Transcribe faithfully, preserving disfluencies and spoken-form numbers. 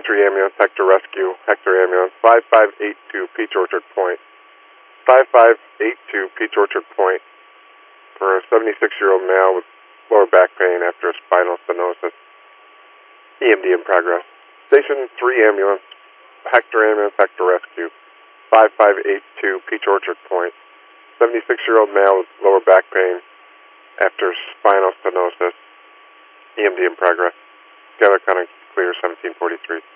three ambulance, Hector Rescue, Hector ambulance, five five eight two Peach Orchard Point. five five eight two Peach Orchard Point for a seventy-six-year-old male with lower back pain after a spinal stenosis. E M D in progress. Station three ambulance, Hector ambulance, Hector Rescue, five five eight two Peach Orchard Point. seventy-six-year-old male with lower back pain after spinal stenosis. E M D in progress. Together, kind of clear seventeen forty-three.